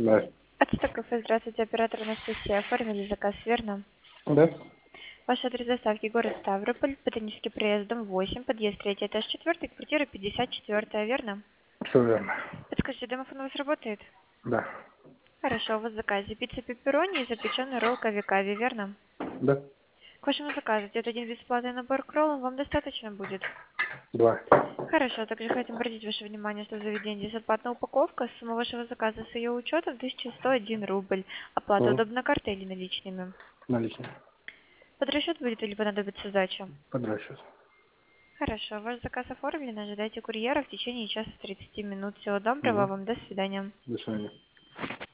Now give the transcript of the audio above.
Да. Отсток кафе, здравствуйте, оператор Анастасия. Оформили заказ, верно? Да? Ваш адрес доставки город Ставрополь, Ботанический проезд, дом 8, подъезд 3, этаж 4, квартира 54, верно? Все верно. Подскажите, домофон у вас работает? Да. Хорошо, у вас в заказе пицца пепперони и запеченный ролл кави-кави, верно? Да? К вашему заказу идет один бесплатный набор к роллам, вам достаточно будет? Два. Хорошо, также хотим обратить ваше внимание, что в заведении бесплатная упаковка, сумма вашего заказа с ее учетом 1101 рубль. Оплата Угу. удобна картой или наличными? Наличные. Под расчет будет или понадобится сдача? Под расчет. Хорошо, ваш заказ оформлен, ожидайте курьера в течение часа 30 минут. Всего доброго Угу. вам, до свидания. До свидания.